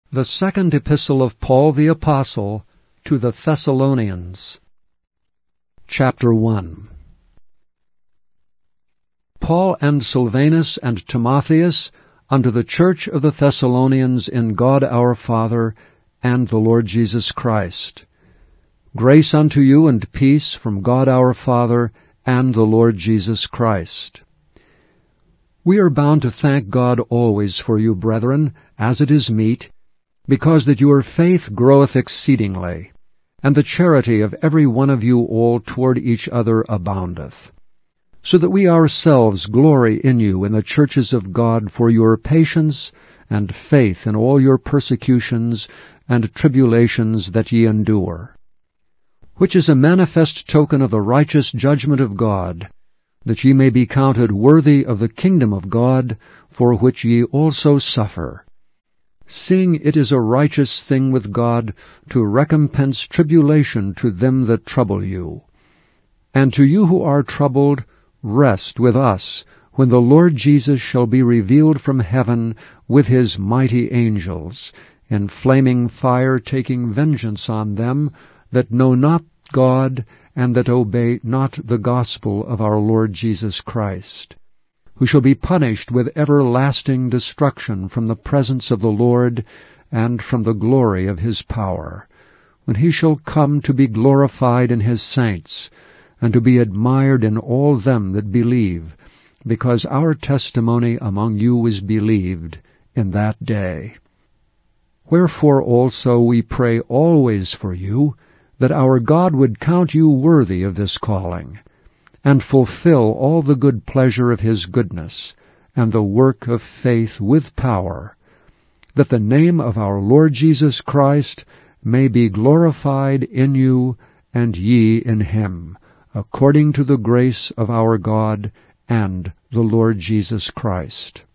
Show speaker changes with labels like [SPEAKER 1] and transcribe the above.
[SPEAKER 1] The Second Epistle of Paul the Apostle to the Thessalonians. Chapter 1. Paul and Silvanus and Timotheus, unto the church of the Thessalonians in God our Father and the Lord Jesus Christ. Grace unto you and peace from God our Father and the Lord Jesus Christ. We are bound to thank God always for you, brethren, as it is meet, because that your faith groweth exceedingly, and the charity of every one of you all toward each other aboundeth, so that we ourselves glory in you in the churches of God for your patience and faith in all your persecutions and tribulations that ye endure, which is a manifest token of the righteous judgment of God, that ye may be counted worthy of the kingdom of God, for which ye also suffer, seeing it is a righteous thing with God to recompense tribulation to them that trouble you. And to you who are troubled, rest with us, when the Lord Jesus shall be revealed from heaven with his mighty angels, in flaming fire, taking vengeance on them that know not God, and that obey not the gospel of our Lord Jesus Christ, who shall be punished with everlasting destruction from the presence of the Lord and from the glory of his power, when he shall come to be glorified in his saints, and to be admired in all them that believe, because our testimony among you is believed in that day. Wherefore also we pray always for you, that our God would count you worthy of this calling, and fulfill all the good pleasure of his goodness, and the work of faith with power, that the name of our Lord Jesus Christ may be glorified in you, and ye in him, according to the grace of our God and the Lord Jesus Christ.